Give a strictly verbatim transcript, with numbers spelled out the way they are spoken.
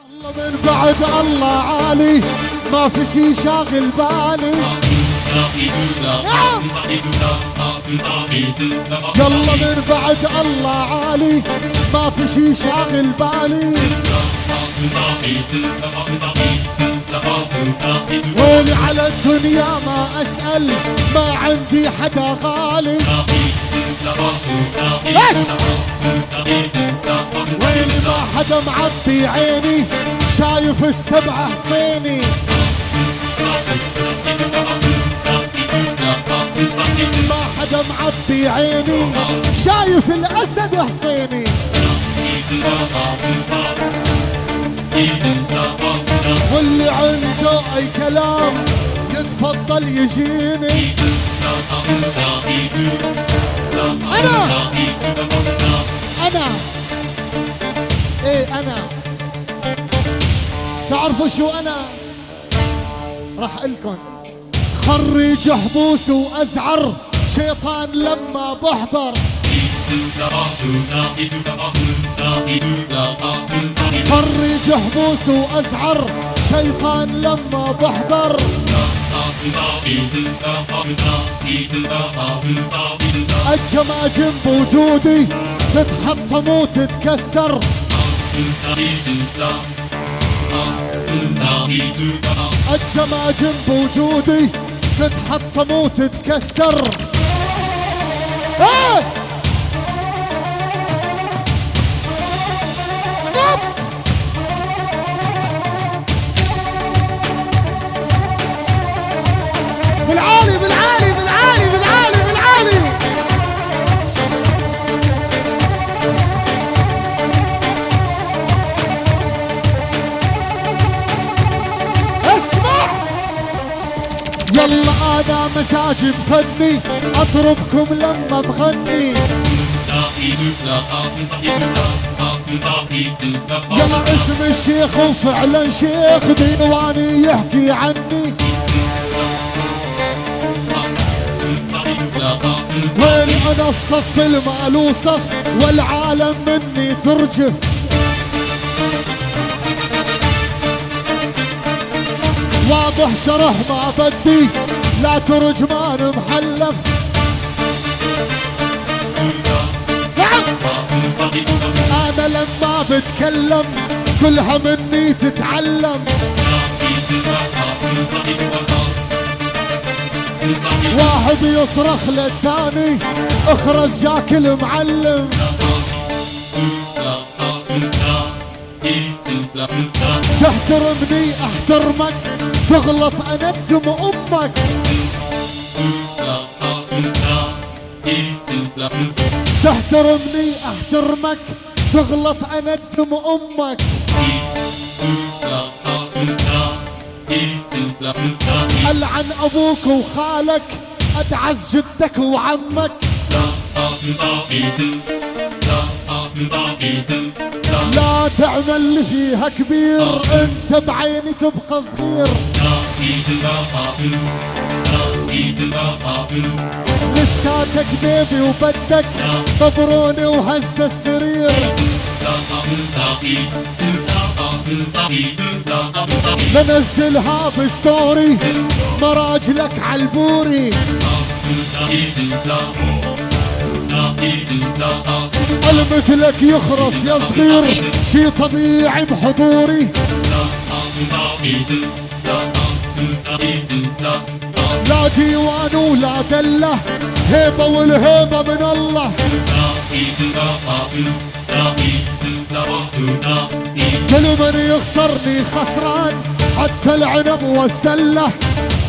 من بعد الله عالي ما في شي شاغل بالي. يلا من بعد الله عالي ما في شي شاغل بالي. ويلي على الدنيا ما اسأل ما عندي حدا غالي. ليش ويلي ما حدا معبي عيني شايف السبع حصيني. ما حدا معبي عيني شايف الاسد حصيني. واللي عنده اي كلام يتفضل يجيني. انا انا ايه انا تعرفوا شو انا؟ راح الكم خريج حبوس وازعر شيطان لما بحضر. خريج حبوس وازعر شيطان لما بحضر. الجماجم بوجودي تتحطم وتتكسر. الجماجم بوجودي تتحطم وتتكسر. ايه بالعالي بالعالي بالعالي بالعالي بالعالي. اسمع يلا انا مزاجي بفني اطربكم لما بغني. يلا اسم الشيخ وفعلا شيخ ديواني يحكي عني. ويلي انا الصف المالو صف والعالم مني ترجف. واضح شرح ما بدي لا ترجمان محلف. نعم انا لما بتكلم كلها مني تتعلم. واحد يصرخ للتاني اخرج جاك المعلم. تحترمني احترمك تغلط اندم امك. تحترمني احترمك تغلط اندم امك. ألعن أبوك وخالك أدعس جدك وعمك. لا تعمل لي فيها كبير انت بعيني تبقى صغير. لساتك بيبي وبدك طبروني وهز السرير. بنزلها بستوري مراجلك عالبوري. المثلك يخرس يا صغير شي طبيعي بحضوري. لا ديوان ولا دله هيبه والهيبه من الله. كل من يخسرني خسران حتى العنب والسله.